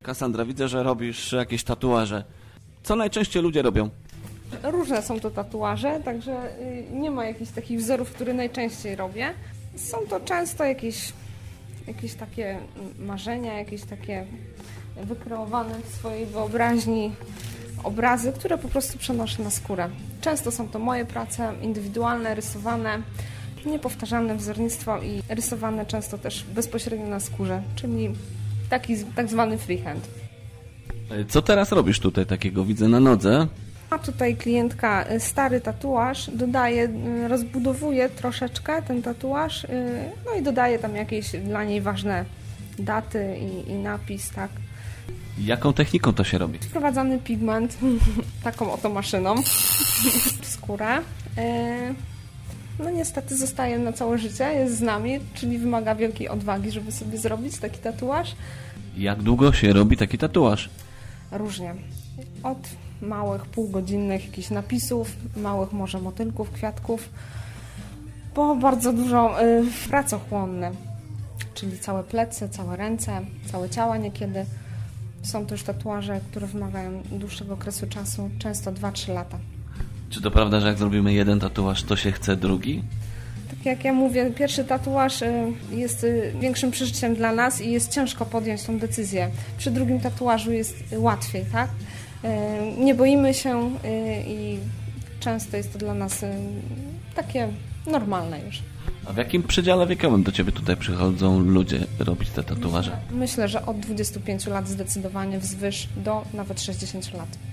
Kassandra, widzę, że robisz jakieś tatuaże. Co najczęściej ludzie robią? Różne są to tatuaże, także nie ma jakichś takich wzorów, które najczęściej robię. Są to często jakieś takie marzenia, jakieś takie wykreowane w swojej wyobraźni obrazy, które po prostu przenoszę na skórę. Często są to moje prace indywidualne, rysowane, niepowtarzalne wzornictwo i rysowane często też bezpośrednio na skórze, czyli taki tak zwany freehand. Co teraz robisz tutaj takiego? Widzę na nodze. A tutaj klientka stary tatuaż dodaje, rozbudowuje troszeczkę ten tatuaż, no i dodaje tam jakieś dla niej ważne daty i napis, tak. Jaką techniką to się robi? Wprowadzany pigment taką oto maszyną w skórę. No niestety zostaje na całe życie, jest z nami, czyli wymaga wielkiej odwagi, żeby sobie zrobić taki tatuaż. Jak długo się robi taki tatuaż? Różnie. Od małych, półgodzinnych jakichś napisów, małych może motylków, kwiatków, po bardzo dużo pracochłonne, czyli całe plecy, całe ręce, całe ciała niekiedy. Są też tatuaże, które wymagają dłuższego okresu czasu, często 2-3 lata. Czy to prawda, że jak zrobimy jeden tatuaż, to się chce drugi? Tak jak ja mówię, pierwszy tatuaż jest większym przeżyciem dla nas i jest ciężko podjąć tą decyzję. Przy drugim tatuażu jest łatwiej, tak? Nie boimy się i często jest to dla nas takie normalne już. A w jakim przedziale wiekowym do Ciebie tutaj przychodzą ludzie robić te tatuaże? Myślę, że od 25 lat zdecydowanie wzwyż do nawet 60 lat.